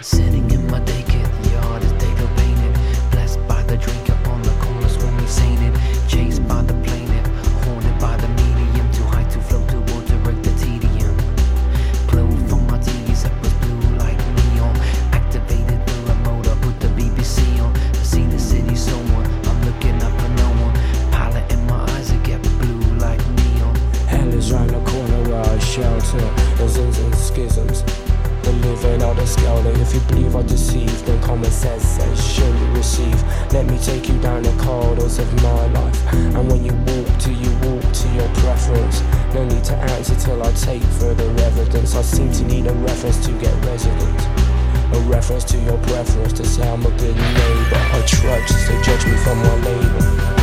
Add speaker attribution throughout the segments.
Speaker 1: Sitting in my daycare yard as David painted, blessed by the drink up on the corner, swarming sainted, chased by the plaintiff, haunted by the medium, too high to float toward to break the tedium. Blow from my TVs up was blue like neon, activated the remote, I put the BBC on, to see the city someone, I'm looking up for no one, pilot in my eyes that get blue like neon.
Speaker 2: Hell is round the corner where I shelter, there's ins and schisms. The living on the scale that if you believe I deceive, then common sense says surely receive. Let me take you down the corridors of my life, and when you walk to your preference. No need to answer till I take further evidence. I seem to need a reference to get resident, a reference to your preference to say I'm a good neighbour. I trudge to judge me from my label.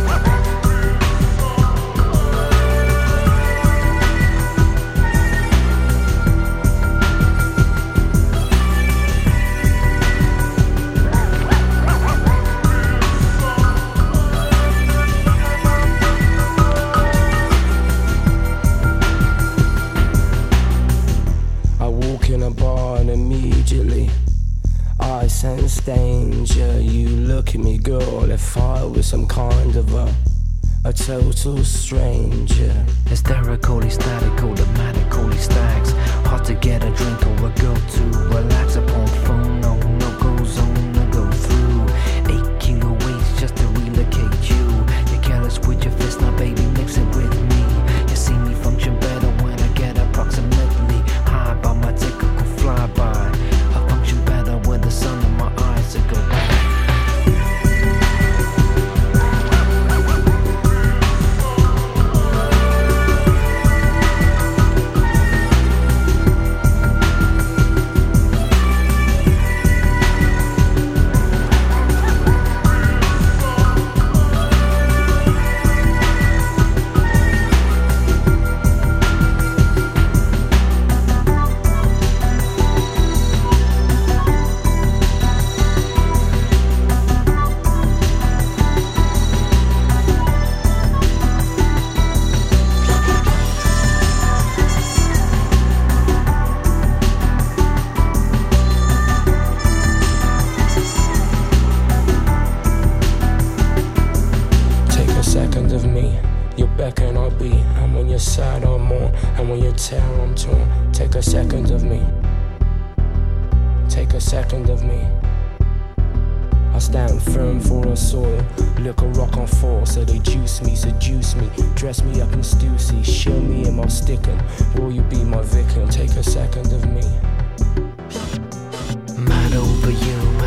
Speaker 2: In a bar and immediately I sense danger. You look at me, girl, if I was some kind of a total stranger.
Speaker 1: Hysterical, ecstatic, automatic, stags. Hard to get a drink or a go to relax upon phone. No go zone to go through. 8 kilo weights just to relocate you. You're careless with your fist, now baby, mix it with me. You see me function better when I get approximately high by my typical flyby. I function better with the sun in my eyes to go back.
Speaker 2: Second of me, you beckon I'll be, and when you're sad I'm more, and when you tear I'm torn. Take a second of me, take a second of me. I stand firm for a soil, look a rock on fall, so they juice me, seduce me, dress me up in Stussy, show me in my stickin', will you be my victim? Take a second of me.
Speaker 1: Mad over you.